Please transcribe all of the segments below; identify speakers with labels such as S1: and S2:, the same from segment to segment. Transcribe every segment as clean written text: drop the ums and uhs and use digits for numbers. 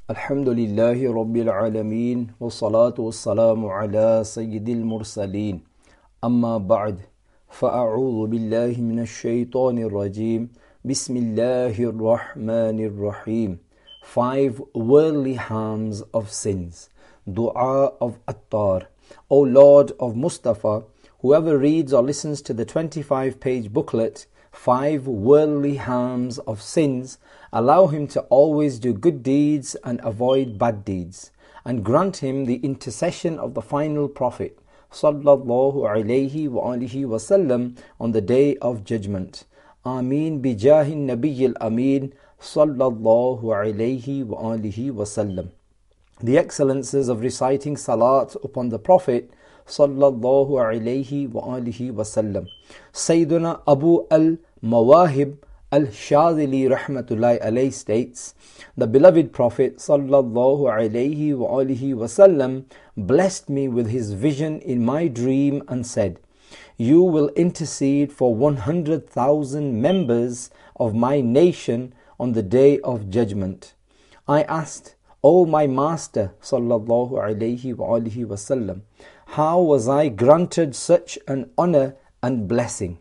S1: الحمد لله رب العالمين والصلاة والسلام على سيد المرسلين أما بعد فأعوذ بالله من الشيطان الرجيم بسم الله الرحمن الرحيم. 5 worldly harms of sins. Dua of Attar. O Lord of Mustafa, whoever reads or listens to the 25-page booklet 5 worldly harms of sins, allow him to always do good deeds and avoid bad deeds, and grant him the intercession of the final Prophet sallallahu alaihi wa alihi wasallam on the day of judgment. Ameen bijahin nabiyil ameen sallallahu alaihi wa alihi wasallam. The excellences of reciting salat upon the Prophet sallallahu alaihi wa alihi wasallam. Sayyiduna Abu al-Mawahib al-Shadili rahmatullahi alayhi states, the beloved Prophet sallallahu alaihi wa alihi wasallam blessed me with his vision in my dream and said, "You will intercede for 100,000 members of my nation on the day of judgment." I asked, "O my Master sallallahu alaihi wa alihi wasallam, how was I granted such an honor and blessing?"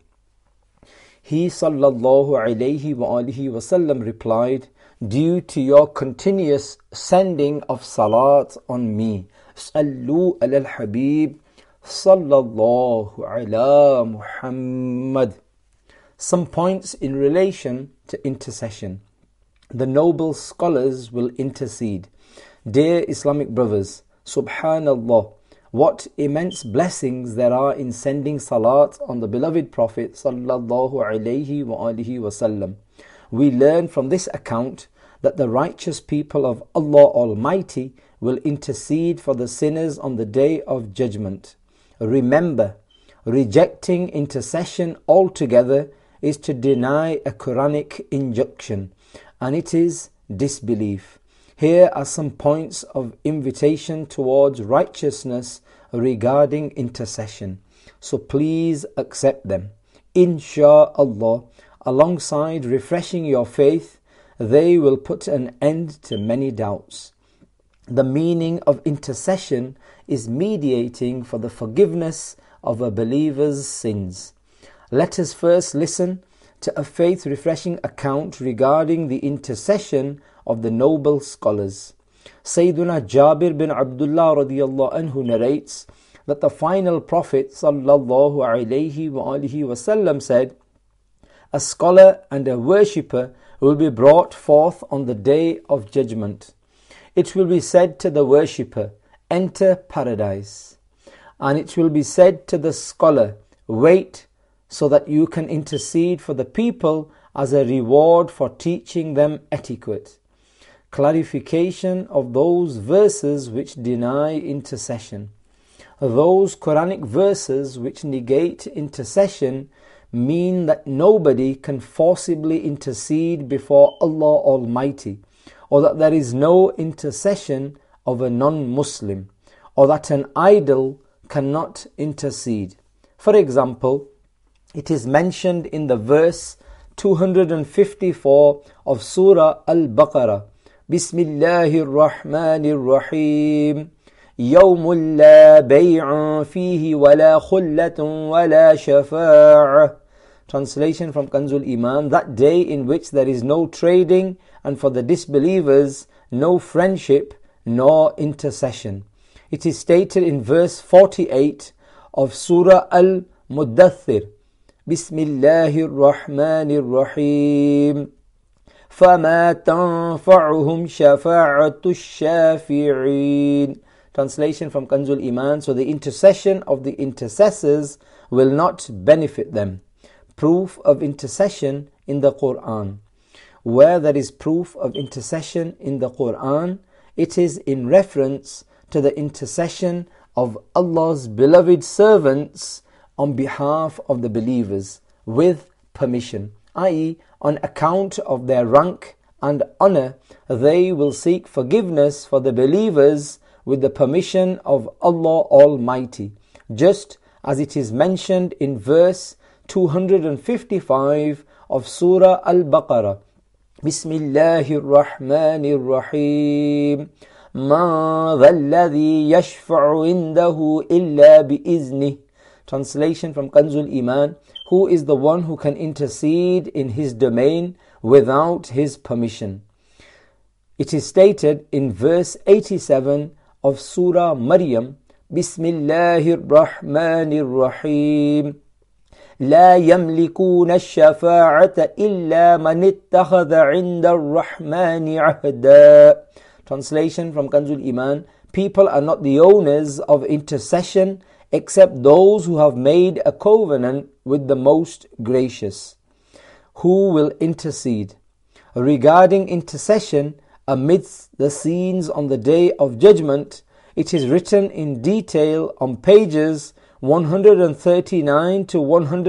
S1: He sallallahu alaihi wa alihi wasallam replied, "Due to your continuous sending of salat on me. Sallu ala al-Habib sallallahu ala Muhammad." Some points in relation to intercession. The noble scholars will intercede. Dear Islamic brothers, subhanallah, what immense blessings there are in sending salat on the beloved Prophet sallallahu alaihi wa alihi wasallam. We learn from this account that the righteous people of Allah Almighty will intercede for the sinners on the day of judgment. Remember, rejecting intercession altogether is to deny a Quranic injunction, and it is disbelief. Here are some points of invitation towards righteousness regarding intercession. So please accept them. Insha'Allah, alongside refreshing your faith, they will put an end to many doubts. The meaning of intercession is mediating for the forgiveness of a believer's sins. Let us first listen to a faith-refreshing account regarding the intercession of the noble scholars. Sayyiduna Jabir bin Abdullah radiyallahu anhu narrates that the final Prophet sallallahu alaihi wa alihi wasallam said, "A scholar and a worshipper will be brought forth on the day of judgment. It will be said to the worshipper, 'Enter paradise.' And it will be said to the scholar, 'Wait, so that you can intercede for the people as a reward for teaching them etiquette.'" Clarification of those verses which deny intercession. Those Quranic verses which negate intercession mean that nobody can forcibly intercede before Allah Almighty, or that there is no intercession of a non-Muslim, or that an idol cannot intercede. For example, it is mentioned in the verse 254 of Surah Al-Baqarah, Bismillahir Rahmanir Rahim, Yawmul la bay'un fihi wala khullatun wala shafa'ah. Translation from Kanzul Iman, that day in which there is no trading, and for the disbelievers no friendship nor intercession. It is stated in verse 48 of Surah Al-Muddathir, Bismillahir Rahmanir Rahim, فَمَا تَنْفَعُهُمْ شَفَاعَةُ الشَّافِعِينَ. Translation from Kanzul Iman, so the intercession of the intercessors will not benefit them. Proof of intercession in the Quran. Where there is proof of intercession in the Quran, it is in reference to the intercession of Allah's beloved servants on behalf of the believers with permission, i.e., on account of their rank and honor, they will seek forgiveness for the believers with the permission of Allah Almighty, just as it is mentioned in verse 255 of Surah Al-Baqarah, Bismillahir Rahmanir Rahim. Ma dhalladhi yashfa'u indahu illa bi'iznih. Translation from Kanzul Iman. Who is the one who can intercede in his domain without his permission? It is stated in verse 87 of Surah Maryam, Bismillahir Rahmanir Rahim. لا يملكون الشفاعة إلا من اتخذ عند الرحمن عهدا. Translation from Kanzul Iman. People are not the owners of intercession except those who have made a covenant with the Most Gracious. Who will intercede? Regarding intercession amidst the scenes on the Day of Judgment, it is written in detail on pages 139 to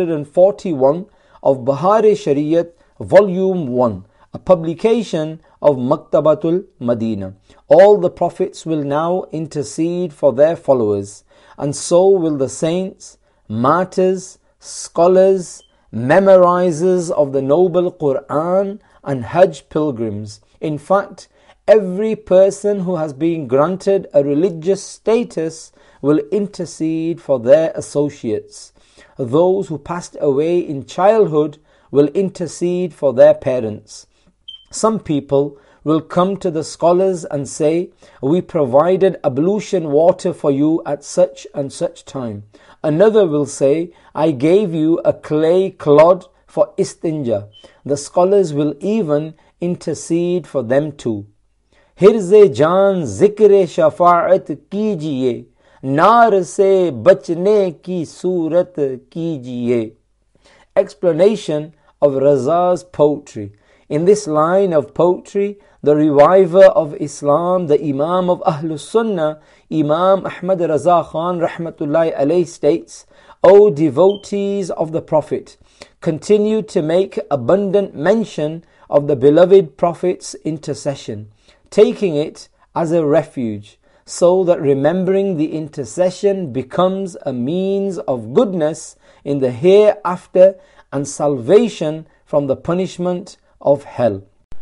S1: 141 of Bahari Shariat, Volume 1, a publication of Maktabatul Madinah. All the prophets will now intercede for their followers, and so will the saints, martyrs, scholars, memorizers of the noble Quran, and Hajj pilgrims. In fact, every person who has been granted a religious status will intercede for their associates. Those who passed away in childhood will intercede for their parents. Some people will come to the scholars and say, we provided ablution water for you at such and such time. Another will say, I gave you a clay clod for istinja. The scholars will even intercede for them too. Hirze jaan zikr shafaat kijiye, naar se bachne ki surat kijiye. Explanation of Raza's poetry. In this line of poetry, the reviver of Islam, the Imam of Ahlus Sunnah, Imam Ahmad Raza Khan Rahmatullahi alayhi states, O devotees of the Prophet, continue to make abundant mention of the beloved Prophet's intercession, taking it as a refuge, so that remembering the intercession becomes a means of goodness in the hereafter and salvation from the punishment of hell.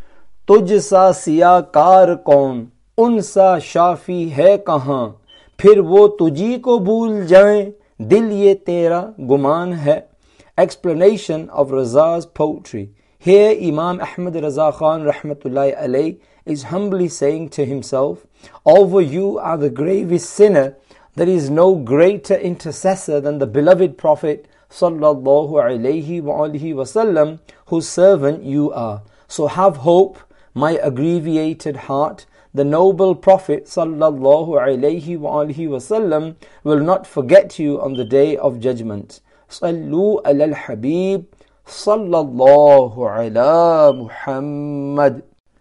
S1: तुझसा सियाकार कौन, उनसा शाफी है कहाँ, फिर वो तुझी को भूल जाएं, दिल ये तेरा गुमान है. Explanation of Raza's poetry. Here Imam Ahmad Raza Khan Rahmatullahi alayhi is humbly saying to himself, over you are the gravest sinner. There is no greater intercessor than the beloved Prophet sallallahu alayhi wa alihi wasallam, whose servant you are. So have hope, my abbreviated heart. The noble Prophet sallallahu alayhi wa alihi wasallam will not forget you on the Day of Judgment. Sallu ala al-Habib sallallahu ala Muhammad.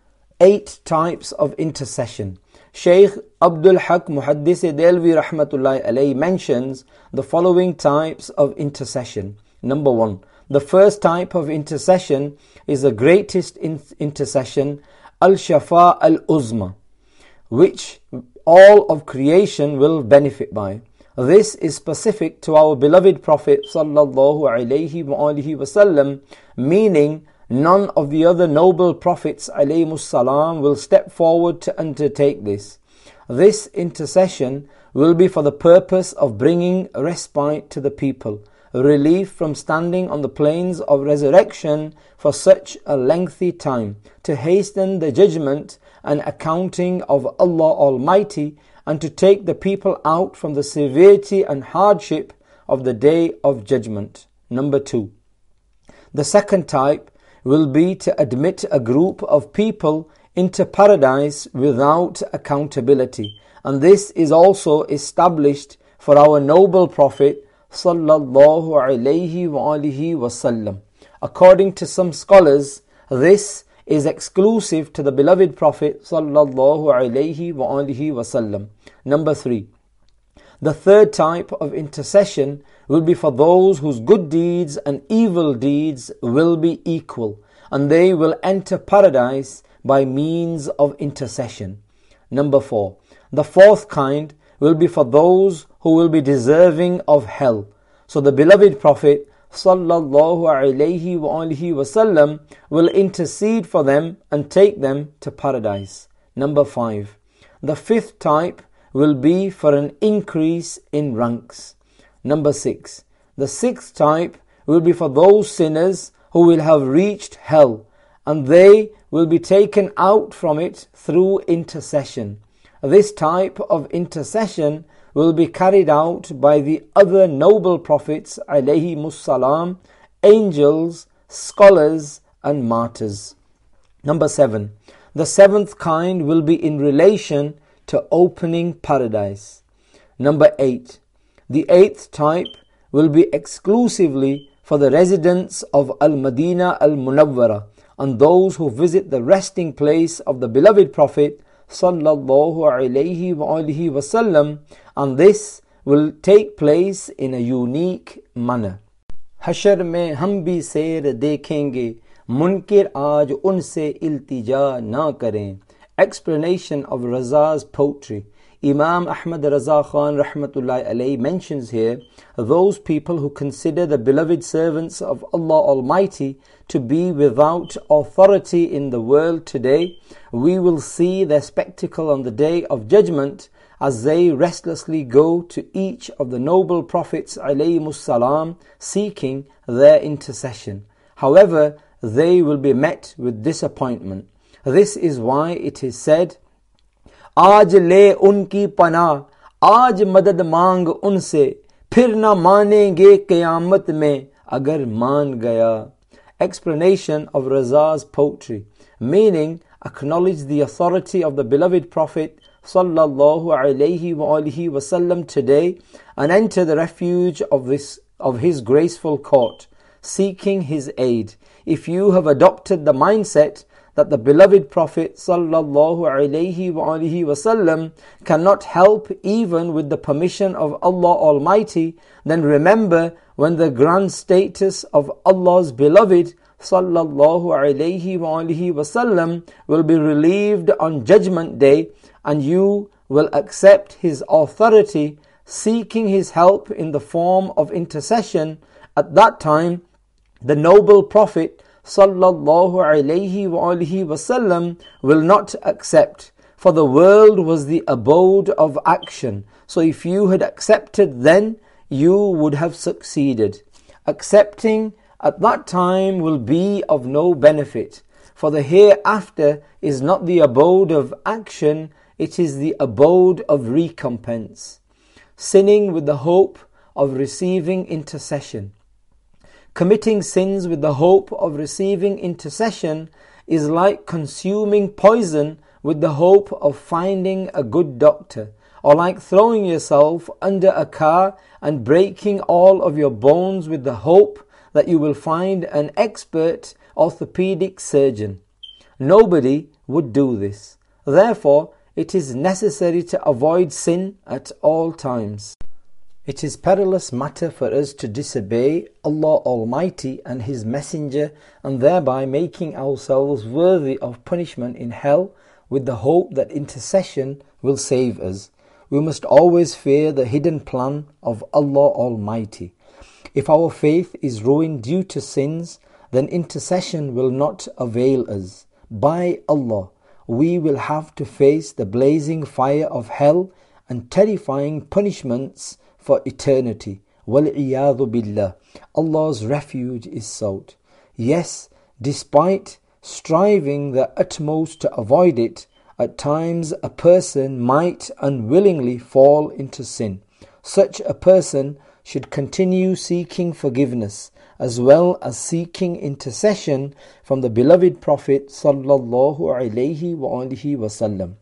S1: 8 types of intercession. Shaykh Abdul Haq Muhaddis Delvi Rahmatullahi alayhi mentions the following types of intercession. Number 1. The first type of intercession is the greatest intercession, Al-Shafa Al-Uzma, which all of creation will benefit by. This is specific to our beloved Prophet sallallahu alayhi wa alihi wasallam, meaning none of the other noble prophets alayhimus salam will step forward to undertake this. This intercession will be for the purpose of bringing respite to the people, relief from standing on the plains of resurrection for such a lengthy time, to hasten the judgment and accounting of Allah Almighty, and to take the people out from the severity and hardship of the Day of Judgment. Number 2. The second type will be to admit a group of people into paradise without accountability, and this is also established for our noble Prophet sallallahu alayhi wa alihi wasallam. According to some scholars, this is exclusive to the beloved Prophet sallallahu alayhi wa alihi wasallam. Number 3. The third type of intercession will be for those whose good deeds and evil deeds will be equal, and they will enter paradise by means of intercession. Number 4. The fourth kind will be for those who will be deserving of hell. So the beloved Prophet sallallahu alayhi wa alihi wasallam will intercede for them and take them to paradise. Number 5. The fifth type will be for an increase in ranks. Number 6. The sixth type will be for those sinners who will have reached hell, and they will be taken out from it through intercession. This type of intercession will be carried out by the other noble prophets alayhimus salam, angels, scholars and martyrs. Number 7. The seventh kind will be in relation to opening paradise. Number 8. The eighth type will be exclusively for the residents of Al-Madinah Al-Munawwara and those who visit the resting place of the beloved Prophet sallallahu alayhi wa alihi wasallam, and this will take place in a unique manner. हशर में हम भी सैर देखेंगे, मुनकिर आज उनसे इल्तिजा ना करें. Explanation of Raza's poetry. Imam Ahmad Raza Khan rahmatullahi alayhi mentions here those people who consider the beloved servants of Allah Almighty to be without authority in the world today. We will see their spectacle on the day of judgment as they restlessly go to each of the noble prophets alayhimus salam seeking their intercession. However, they will be met with disappointment. This is why it is said, आज ले उनकी पनाह, आज मदद मांग उनसे, फिर न मानेंगे क़यामत में अगर मान गया. Explanation of Raza's poetry, meaning acknowledge the authority of the beloved Prophet sallallahu alayhi wa alihi wasallam today and enter the refuge of his graceful court, seeking his aid. If you have adopted the mindset that the beloved Prophet sallallahu alayhi wa alihi wasallam cannot help even with the permission of Allah Almighty, then remember when the grand status of Allah's beloved sallallahu alayhi wa alihi wasallam will be relieved on Judgment Day, and you will accept His authority, seeking His help in the form of intercession. At that time, the noble Prophet sallallahu alayhi wa alihi wasallam will not accept, for the world was the abode of action. So if you had accepted then, you would have succeeded. Accepting at that time will be of no benefit, for the hereafter is not the abode of action, it is the abode of recompense. Sinning with the hope of receiving intercession. Committing sins with the hope of receiving intercession is like consuming poison with the hope of finding a good doctor, or like throwing yourself under a car and breaking all of your bones with the hope that you will find an expert orthopedic surgeon. Nobody would do this. Therefore, it is necessary to avoid sin at all times. It is perilous matter for us to disobey Allah Almighty and His Messenger and thereby making ourselves worthy of punishment in hell with the hope that intercession will save us. We must always fear the hidden plan of Allah Almighty. If our faith is ruined due to sins, then intercession will not avail us. By Allah, we will have to face the blazing fire of hell and terrifying punishments for eternity. Wal-iyadhu billah. Allah's refuge is sought. Yes, despite striving the utmost to avoid it, at times a person might unwillingly fall into sin. Such a person should continue seeking forgiveness as well as seeking intercession from the beloved Prophet sallallahu alayhi wa alihi wasallam.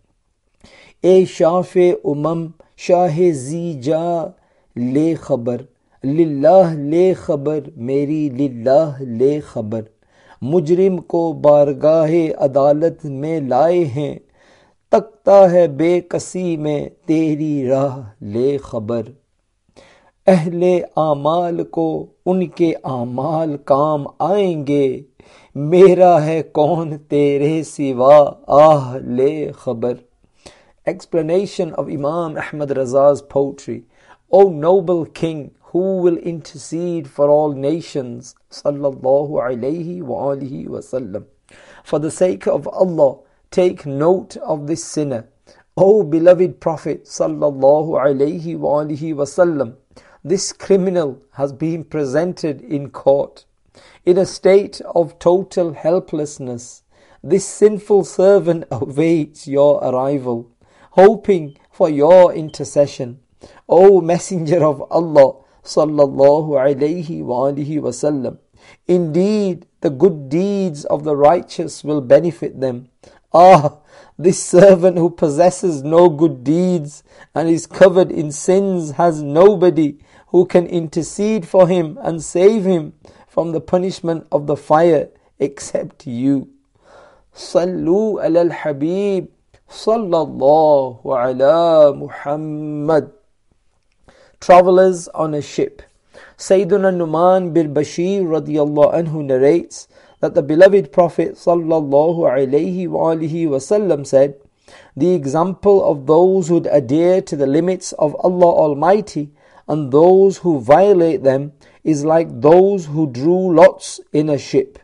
S1: E Shafe Umam Shahe Zija ले खबर लिल्लाह ले खबर मेरी लिल्लाह ले खबर मुजरिम को बारगाहे अदालत में लाए हैं तकता है बेकसी में तेरी राह ले खबर अहले आमाल को उनके आमाल काम आएंगे मेरा है कौन तेरे सिवा आह ले खबर. Explanation of Imam Ahmad Raza's poetry. O noble king, who will intercede for all nations, sallallahu alayhi wa alihi wasallam. For the sake of Allah, take note of this sinner. O beloved Prophet, sallallahu alayhi wa alihi wasallam, this criminal has been presented in court in a state of total helplessness. This sinful servant awaits your arrival, hoping for your intercession. O Messenger of Allah, sallallahu alayhi wa alihi wasallam, indeed the good deeds of the righteous will benefit them. Ah, this servant who possesses no good deeds and is covered in sins has nobody who can intercede for him and save him from the punishment of the fire except you. Sallu ala al-Habib, sallallahu ala Muhammad. Travelers on a ship. Sayyiduna Numan bin Bashir radiyallahu anhu narrates that the beloved Prophet sallallahu alayhi wa alihi wasallam said, the example of those who adhere to the limits of Allah Almighty and those who violate them is like those who drew lots in a ship.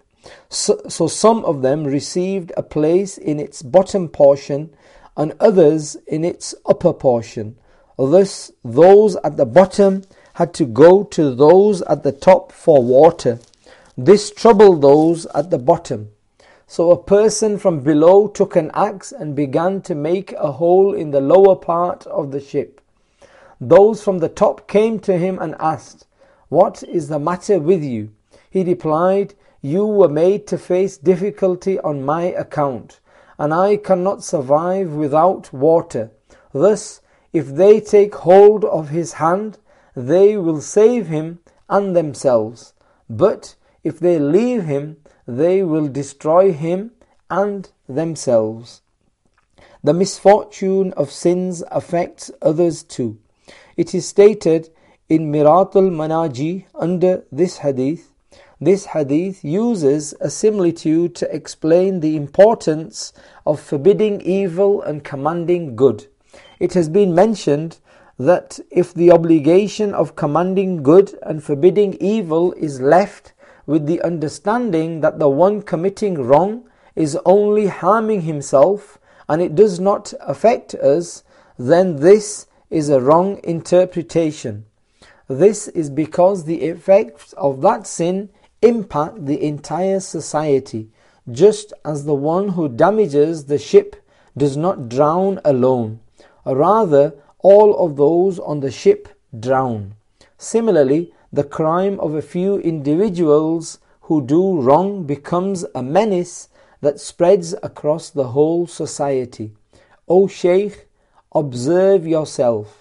S1: So some of them received a place in its bottom portion and others in its upper portion. Thus, those at the bottom had to go to those at the top for water. This troubled those at the bottom. So a person from below took an axe and began to make a hole in the lower part of the ship. Those from the top came to him and asked, "What is the matter with you?" He replied, "You were made to face difficulty on my account, and I cannot survive without water. Thus, if they take hold of his hand, they will save him and themselves. But if they leave him, they will destroy him and themselves." The misfortune of sins affects others too. It is stated in Miratul Manaji under this hadith. This hadith uses a similitude to explain the importance of forbidding evil and commanding good. It has been mentioned that if the obligation of commanding good and forbidding evil is left with the understanding that the one committing wrong is only harming himself and it does not affect us, then this is a wrong interpretation. This is because the effects of that sin impact the entire society, just as the one who damages the ship does not drown alone. Rather, all of those on the ship drown. Similarly, the crime of a few individuals who do wrong becomes a menace that spreads across the whole society. O Shaykh, observe yourself.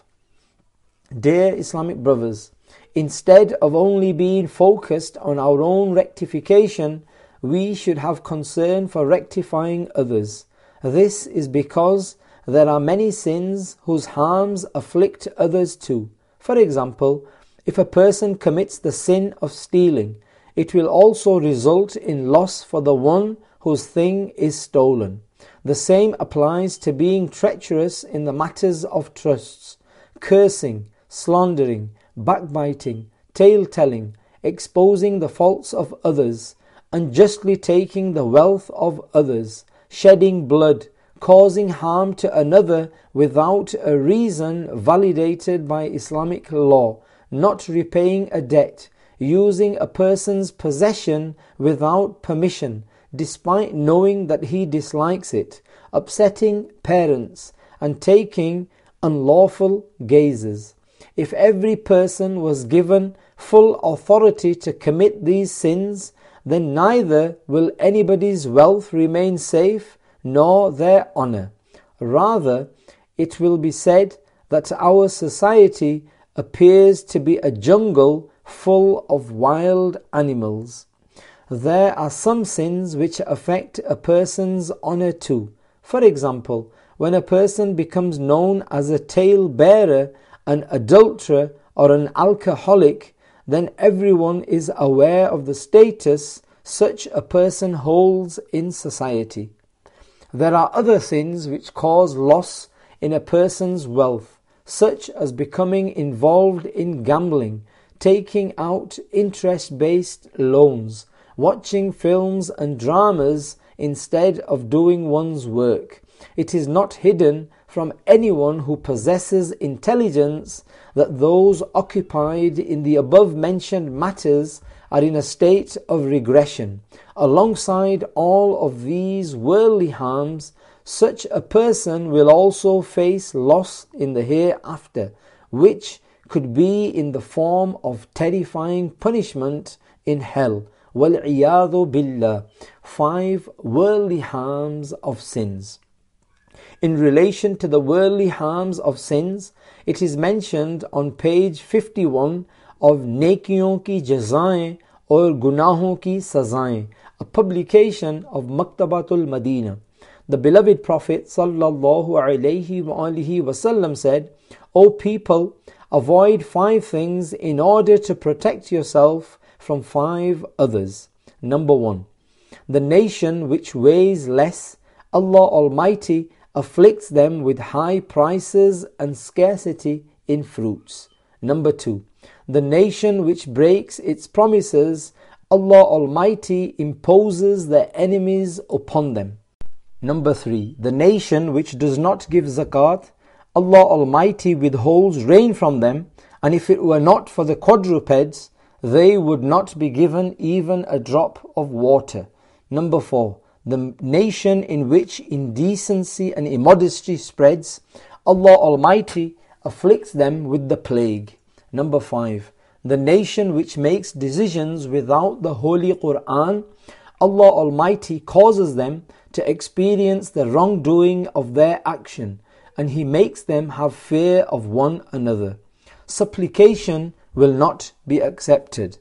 S1: Dear Islamic brothers, instead of only being focused on our own rectification, we should have concern for rectifying others. This is because there are many sins whose harms afflict others too. For example, if a person commits the sin of stealing, it will also result in loss for the one whose thing is stolen. The same applies to being treacherous in the matters of trusts, cursing, slandering, backbiting, tale-telling, exposing the faults of others, unjustly taking the wealth of others, shedding blood, causing harm to another without a reason validated by Islamic law, not repaying a debt, using a person's possession without permission, despite knowing that he dislikes it, upsetting parents, and taking unlawful gazes. If every person was given full authority to commit these sins, then neither will anybody's wealth remain safe nor their honor. Rather, it will be said that our society appears to be a jungle full of wild animals. There are some sins which affect a person's honor too. For example, when a person becomes known as a tale-bearer, an adulterer, or an alcoholic, then everyone is aware of the status such a person holds in society. There are other sins which cause loss in a person's wealth, such as becoming involved in gambling, taking out interest-based loans, watching films and dramas instead of doing one's work. It is not hidden from anyone who possesses intelligence that those occupied in the above-mentioned matters are in a state of regression. Alongside all of these worldly harms, such a person will also face loss in the hereafter, which could be in the form of terrifying punishment in hell. وَالْعِيَاذُ بِاللَّهِ. 5 worldly harms of sins. In relation to the worldly harms of sins, it is mentioned on page 51 of Nekiyon ki Jazaएं और Gunahon ki Sazaएं, a publication of Maktabatul Madina. The beloved Prophet sallallahu alaihi wasallam said, O people, avoid 5 things in order to protect yourself from 5 others. Number 1. The nation which weighs less, Allah Almighty afflicts them with high prices and scarcity in fruits. Number 2. The nation which breaks its promises, Allah Almighty imposes their enemies upon them. Number 3. The nation which does not give zakat, Allah Almighty withholds rain from them, and if it were not for the quadrupeds, they would not be given even a drop of water. Number 4. The nation in which indecency and immodesty spreads, Allah Almighty afflicts them with the plague. Number 5. The nation which makes decisions without the Holy Quran, Allah Almighty causes them to experience the wrongdoing of their action, and He makes them have fear of one another. Supplication will not be accepted.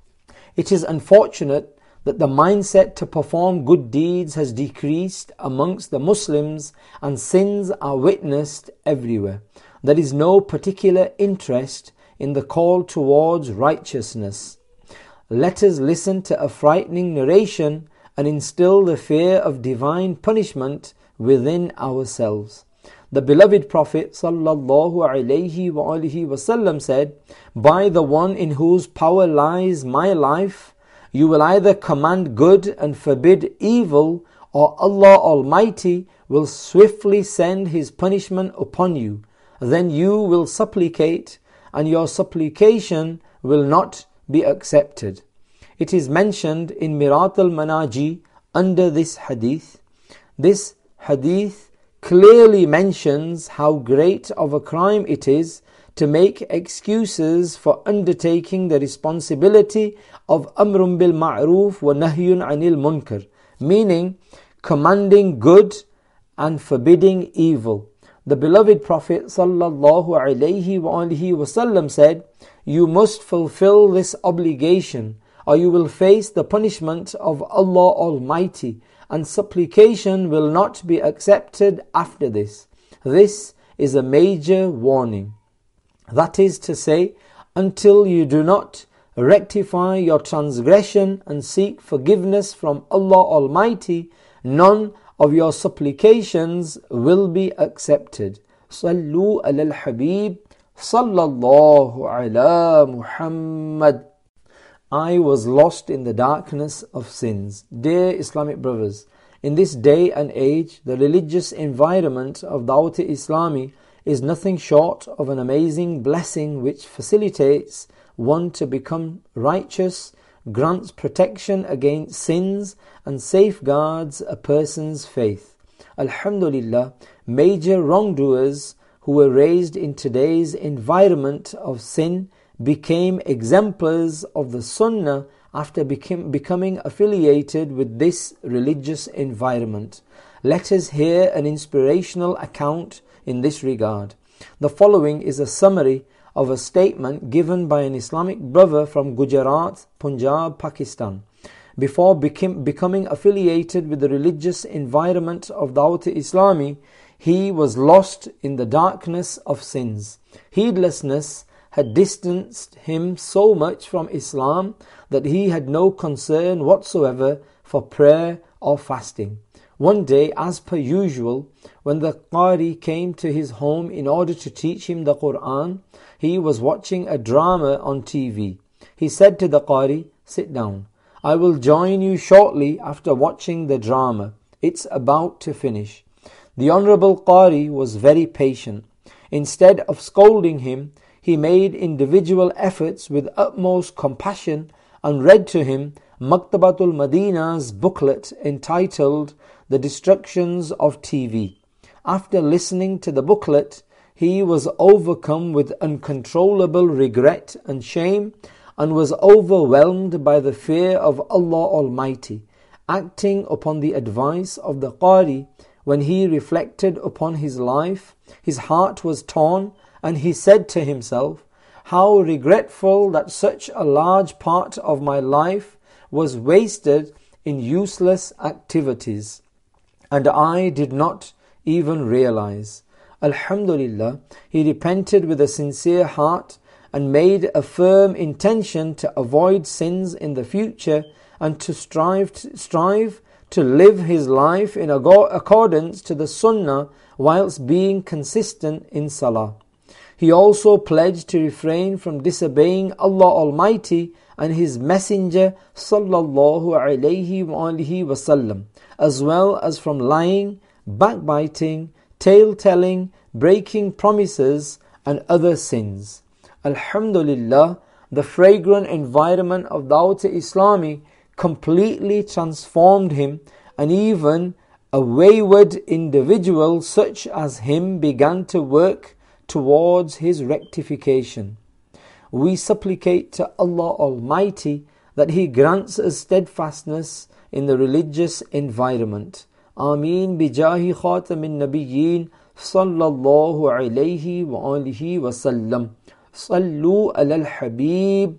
S1: It is unfortunate that the mindset to perform good deeds has decreased amongst the Muslims and sins are witnessed everywhere. There is no particular interest in the call towards righteousness. Let us listen to a frightening narration and instill the fear of divine punishment within ourselves. The beloved Prophet sallallahu alaihi wasallam said, By the one in whose power lies my life, you will either command good and forbid evil, or Allah Almighty will swiftly send His punishment upon you. Then you will supplicate, and your supplication will not be accepted. It is mentioned in Mirat al-Manaji under this hadith. This hadith clearly mentions how great of a crime it is to make excuses for undertaking the responsibility of Amrun bil Ma'ruf wa Nahyun anil Munkar, meaning commanding good and forbidding evil. The beloved Prophet sallallahu alaihi wasallam said, You must fulfill this obligation, or you will face the punishment of Allah Almighty, and supplication will not be accepted after this. This is a major warning. That is to say, until you do not rectify your transgression and seek forgiveness from Allah Almighty, none of your supplications will be accepted. Sallu ala al-Habib sallallahu ala Muhammad. I was lost in the darkness of sins. Dear Islamic brothers, in this day and age, the religious environment of Dawat-e Islami is nothing short of an amazing blessing which facilitates one to become righteous, grants protection against sins, and safeguards a person's faith. Alhamdulillah, major wrongdoers who were raised in today's environment of sin became exemplars of the Sunnah after becoming affiliated with this religious environment. Let us hear an inspirational account in this regard. The following is a summary of a statement given by an Islamic brother from Gujarat, Punjab, Pakistan. Before becoming affiliated with the religious environment of Dawat-e Islami, he was lost in the darkness of sins. Heedlessness had distanced him so much from Islam that he had no concern whatsoever for prayer or fasting. One day, as per usual, when the Qari came to his home in order to teach him the Quran, he was watching a drama on TV. He said to the Qari, "Sit down. I will join you shortly after watching the drama. It's about to finish." The Honorable Qari was very patient. Instead of scolding him, he made individual efforts with utmost compassion and read to him Maktabatul Madina's booklet entitled The Destructions of TV. After listening to the booklet, he was overcome with uncontrollable regret and shame and was overwhelmed by the fear of Allah Almighty. Acting upon the advice of the Qari, when he reflected upon his life, his heart was torn and he said to himself, "How regretful that such a large part of my life was wasted in useless activities, and I did not even realize." Alhamdulillah, he repented with a sincere heart and made a firm intention to avoid sins in the future and to strive to live his life in accordance to the Sunnah whilst being consistent in Salah. He also pledged to refrain from disobeying Allah Almighty and His Messenger sallallahu alaihi wasallam, as well as from lying, backbiting, tale-telling, breaking promises and other sins. Alhamdulillah, the fragrant environment of Dawat Islami completely transformed him, and even a wayward individual such as him began to work towards his rectification. We supplicate to Allah Almighty that He grants us steadfastness in the religious environment. Ameen bijahi khatamin nabiyyin sallallahu alayhi wa alihi wa sallam. Sallu ala al-habib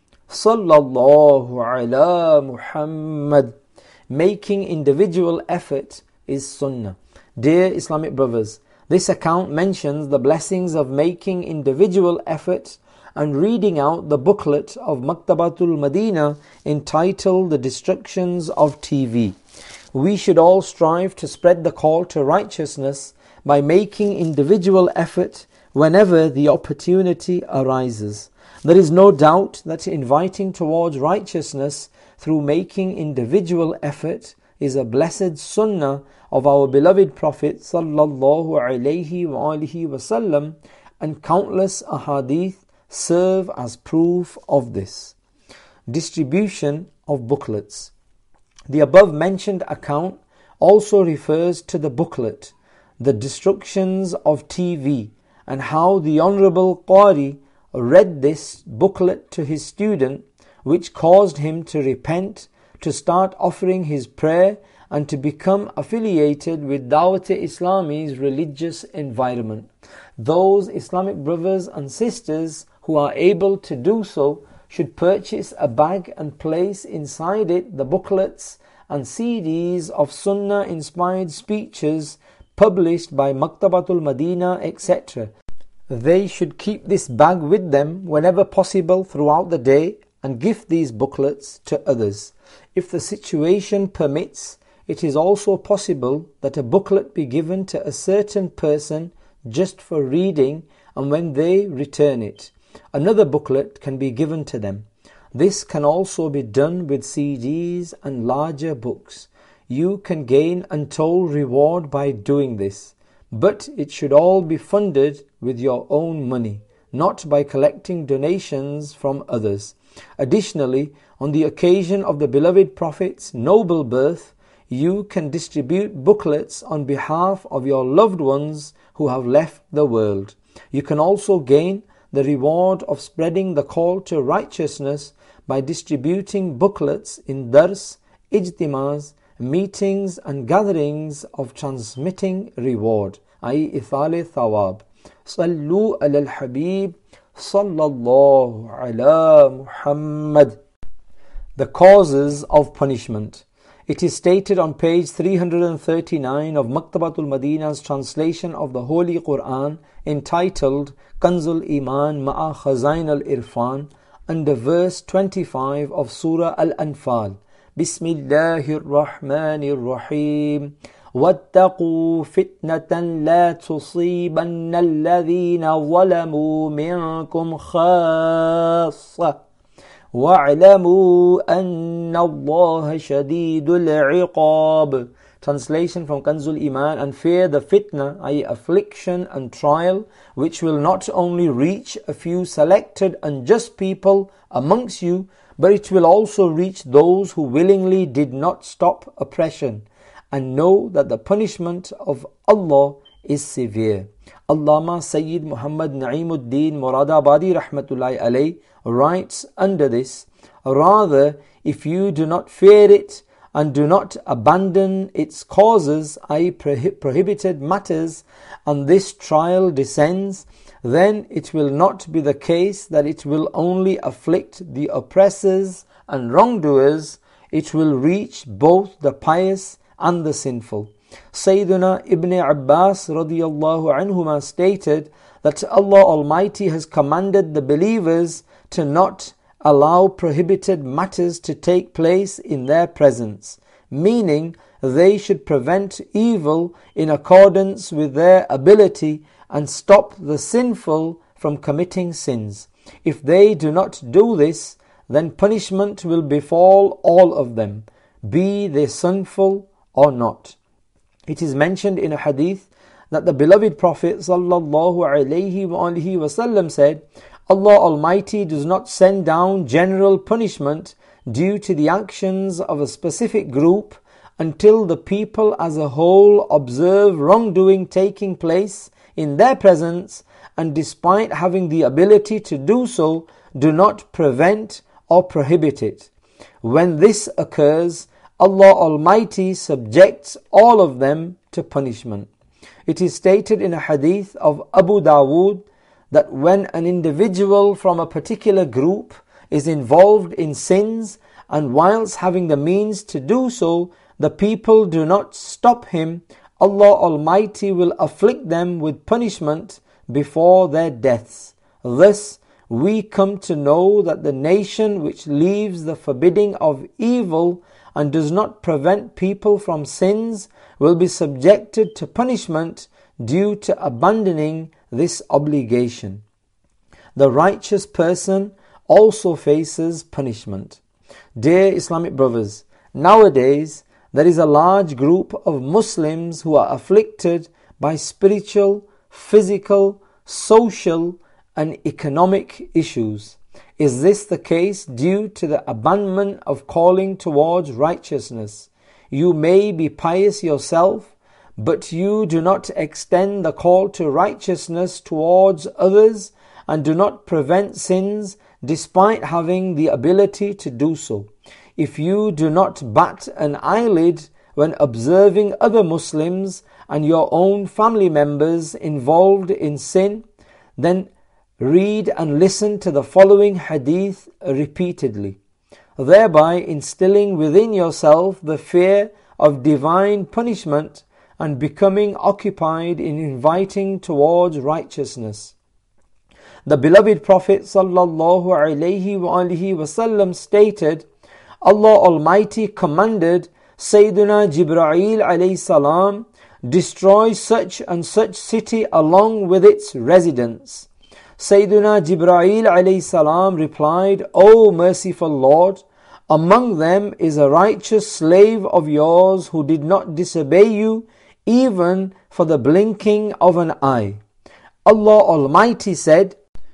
S1: sallallahu ala Muhammad. Making individual effort is sunnah. Dear Islamic brothers, this account mentions the blessings of making individual effort and reading out the booklet of Maktabatul Madina entitled The Destructions of TV. We should all strive to spread the call to righteousness by making individual effort whenever the opportunity arises. There is no doubt that inviting towards righteousness through making individual effort is a blessed sunnah of our beloved Prophet sallallahu alaihi wasallam, and countless ahadith serve as proof of this. Distribution of booklets. The above mentioned account also refers to the booklet, The Destructions of TV, and how the Honorable Qari read this booklet to his student, which caused him to repent, to start offering his prayer, and to become affiliated with Dawat Islami's religious environment. Those Islamic brothers and sisters who are able to do so should purchase a bag and place inside it the booklets and CDs of Sunnah inspired speeches published by Maktabatul Madina, etc. They should keep this bag with them whenever possible throughout the day and gift these booklets to others. If the situation permits, it is also possible that a booklet be given to a certain person just for reading, and when they return it, another booklet can be given to them. This can also be done with CDs and larger books. You can gain untold reward by doing this, but it should all be funded with your own money, not by collecting donations from others. Additionally, on the occasion of the beloved Prophet's noble birth, you can distribute booklets on behalf of your loved ones who have left the world. You can also gain the reward of spreading the call to righteousness by distributing booklets in dars, ijtimas, meetings and gatherings of transmitting reward, i.e. ithale thawab. Sallu ala al-habib sallallahu ala Muhammad. The causes of punishment. It is stated on page 339 of Maktabatul Madina's translation of the Holy Quran entitled Kanzul Iman Ma'a Khazain al-Irfan under verse 25 of Surah Al-Anfal. Bismillahir Rahmanir Rahim. وَاتَّقُوا فِتْنَةً لَا تُصِيبَنَّ الَّذِينَ ظَلَمُوا مِنْكُمْ خَاصَّةً وَاعْلَمُوا أَنَّ اللَّهَ شَدِيدُ الْعِقَابِ. Translation from Kanzul Iman: and fear the fitna, i.e. affliction and trial, which will not only reach a few selected unjust people amongst you, but it will also reach those who willingly did not stop oppression. And know that the punishment of Allah is severe. Allama Sayyid Muhammad Na'imuddin Muradabadi Rahmatullahi Alayh writes under this: rather, if you do not fear it and do not abandon its causes, i.e. prohibited matters, and this trial descends, then it will not be the case that it will only afflict the oppressors and wrongdoers, it will reach both the pious and the sinful. Sayyiduna Ibn Abbas radiyallahu anhuma stated that Allah Almighty has commanded the believers to not allow prohibited matters to take place in their presence, meaning they should prevent evil in accordance with their ability and stop the sinful from committing sins. If they do not do this, then punishment will befall all of them, be they sinful or not. It is mentioned in a hadith that the beloved Prophet sallallahu alaihi wasallam said, Allah Almighty does not send down general punishment due to the actions of a specific group until the people as a whole observe wrongdoing taking place in their presence, and despite having the ability to do so, do not prevent or prohibit it. When this occurs, Allah Almighty subjects all of them to punishment. It is stated in a hadith of Abu Dawood that when an individual from a particular group is involved in sins, and whilst having the means to do so, the people do not stop him, Allah Almighty will afflict them with punishment before their deaths. Thus, we come to know that the nation which leaves the forbidding of evil and does not prevent people from sins will be subjected to punishment due to abandoning this obligation. The righteous person also faces punishment. Dear Islamic brothers, nowadays there is a large group of Muslims who are afflicted by spiritual, physical, social and economic issues. Is this the case due to the abandonment of calling towards righteousness? You may be pious yourself, but you do not extend the call to righteousness towards others and do not prevent sins despite having the ability to do so. If you do not bat an eyelid when observing other Muslims and your own family members involved in sin, then read and listen to the following hadith repeatedly, thereby instilling within yourself the fear of divine punishment and becoming occupied in inviting towards righteousness. The beloved Prophet sallallahu alaihi wasallam stated, Allah Almighty commanded Sayyidina Jibreel alayhi salam, destroy such and such city along with its residents. Sayyidina Jibreel alayhi salam replied, O merciful Lord, among them is a righteous slave of yours who did not disobey you even for the blinking of an eye. Allah Almighty said,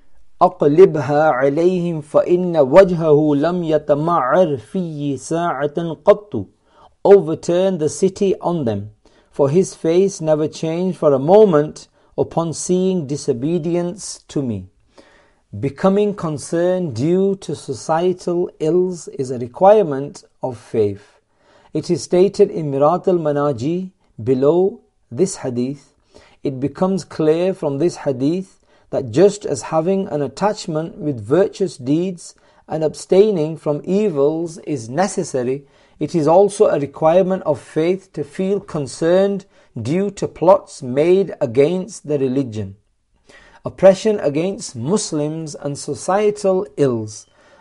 S1: أقلبها عليهم فإن وجهه لم يتمعر في ساعة قط. Overturn the city on them, for his face never changed for a moment upon seeing disobedience to me. Becoming concerned due to societal ills is a requirement of faith. It is stated in Mirat al-Manaji below this hadith. It becomes clear from this hadith that just as having an attachment with virtuous deeds and abstaining from evils is necessary, it is also a requirement of faith to feel concerned due to plots made against the religion, oppression against Muslims and societal ills.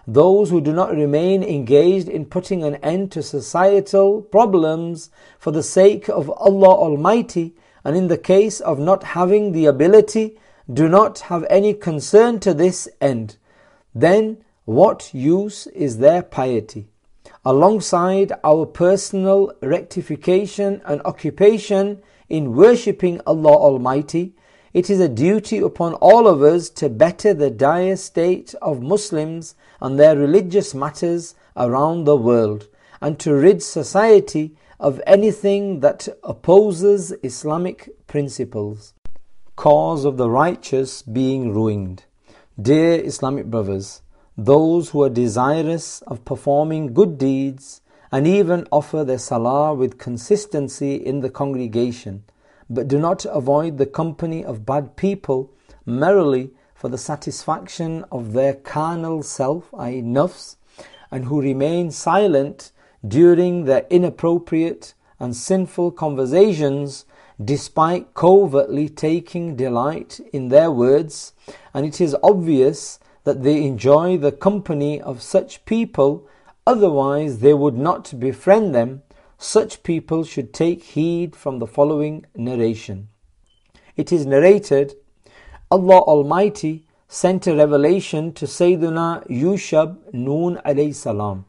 S1: those who do not remain engaged in putting an end to societal problems for the sake of Allah Almighty, and in the case of not having the ability, do not have any concern to this end, then what use is their piety? Alongside our personal rectification and occupation in worshipping Allah Almighty, it is a duty upon all of us to better the dire state of Muslims and their religious matters around the world, and to rid society of anything that opposes Islamic principles. Cause of the righteous being ruined. Dear Islamic brothers, those who are desirous of performing good deeds and even offer their salah with consistency in the congregation, but do not avoid the company of bad people merely for the satisfaction of their carnal self, i.e. nafs, and who remain silent during their inappropriate and sinful conversations, despite covertly taking delight in their words, and it is obvious that they enjoy the company of such people, otherwise they would not befriend them. Such people should take heed from the following narration. It is narrated, Allah Almighty sent a revelation to Sayyidina Yushab Nun alayhi salam.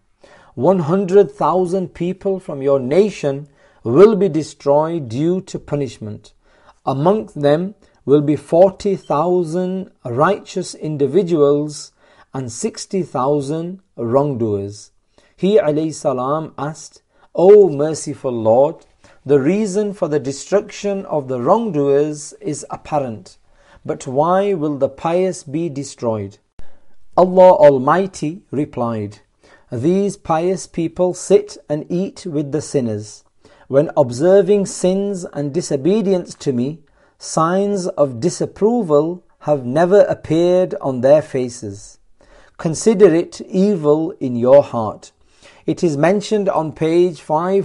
S1: 100,000 people from your nation will be destroyed due to punishment. Amongst them will be 40,000 righteous individuals and 60,000 wrongdoers. He alayhi salam asked, O merciful Lord, the reason for the destruction of the wrongdoers is apparent, but why will the pious be destroyed? Allah Almighty replied, these pious people sit and eat with the sinners. When observing sins and disobedience to me, signs of disapproval have never appeared on their faces. Consider it evil in your heart. It is mentioned on page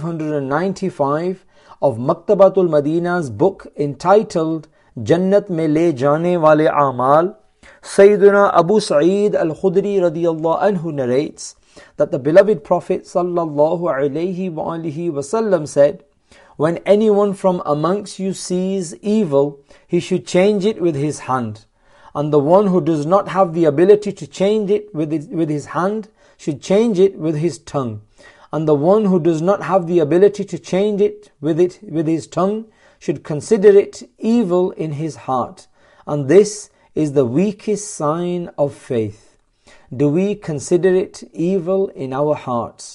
S1: 595 of Maktabatul Madina's book entitled Jannat Mein Le Jaane Wale A'mal. Sayyidina Abu Sa'id al-Khudri radiyallahu anhu narrates that the beloved Prophet sallallahu alaihi wasallam said, when anyone from amongst you sees evil, he should change it with his hand. And the one who does not have the ability to change it with his hand should change it with his tongue. And the one who does not have the ability to change it with his tongue should consider it evil in his heart. And this is the weakest sign of faith. Do we consider it evil in our hearts?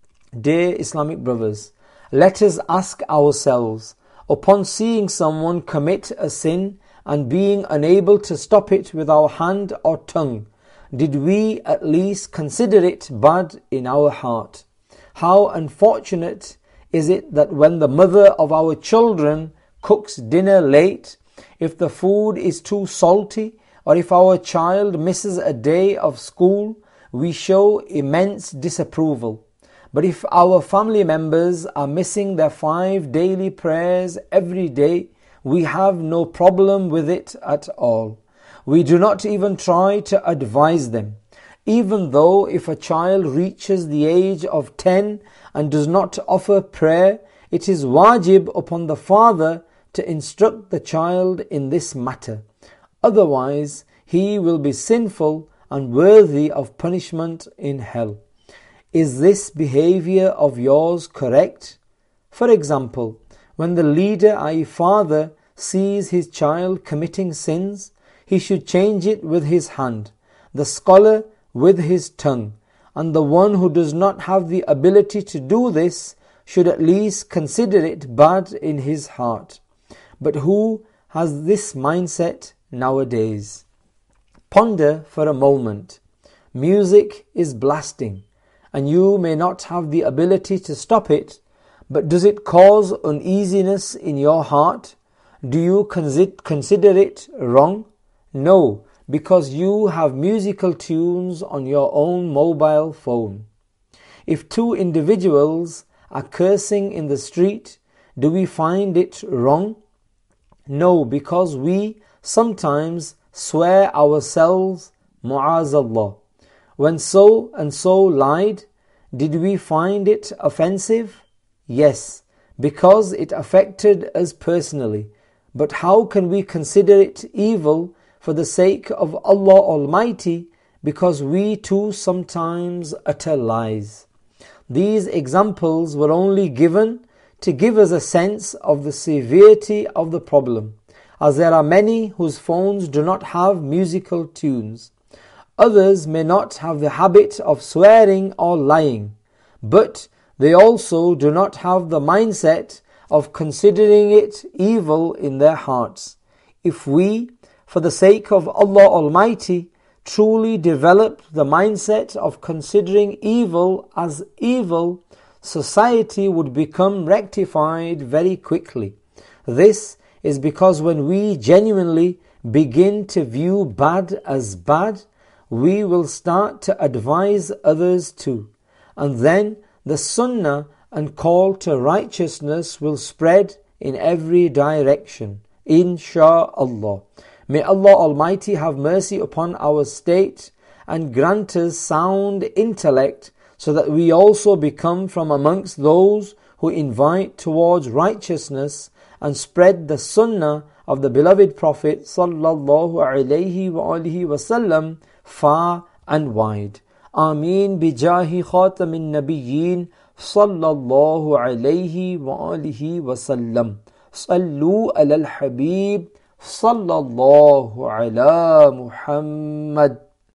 S1: Dear Islamic brothers, let us ask ourselves, upon seeing someone commit a sin and being unable to stop it with our hand or tongue, did we at least consider it bad in our heart? How unfortunate is it that when the mother of our children cooks dinner late, if the food is too salty, or if our child misses a day of school, we show immense disapproval. But if our family members are missing their 5 daily prayers every day, we have no problem with it at all. We do not even try to advise them. Even though if a child reaches the age of 10 and does not offer prayer, it is wajib upon the father to instruct the child in this matter. Otherwise, he will be sinful and worthy of punishment in hell. Is this behavior of yours correct? For example, when the leader, i.e. father, sees his child committing sins, he should change it with his hand, the scholar with his tongue, and the one who does not have the ability to do this should at least consider it bad in his heart. But who has this mindset nowadays? Ponder for a moment. Music is blasting, and you may not have the ability to stop it, but does it cause uneasiness in your heart? Do you consider it wrong? No, because you have musical tunes on your own mobile phone. If two individuals are cursing in the street, do we find it wrong? No, because we sometimes swear ourselves, Mu'azallah. When so and so lied, did we find it offensive? Yes, because it affected us personally. But how can we consider it evil for the sake of Allah Almighty, because we too sometimes utter lies? These examples were only given to give us a sense of the severity of the problem, as there are many whose phones do not have musical tunes. Others may not have the habit of swearing or lying, but they also do not have the mindset of considering it evil in their hearts. If we, for the sake of Allah Almighty, truly develop the mindset of considering evil as evil, society would become rectified very quickly. This is because when we genuinely begin to view bad as bad, we will start to advise others too. And then the sunnah and call to righteousness will spread in every direction, insha'Allah. May Allah Almighty have mercy upon our state and grant us sound intellect, so that we also become from amongst those who invite towards righteousness and spread the sunnah of the beloved Prophet sallallahu alaihi wasallam far and wide. Ameen bijahi khatamin nabiyyin sallallahu alaihi wasallam. Sallu ala al-habib sallallahu ala Muhammad.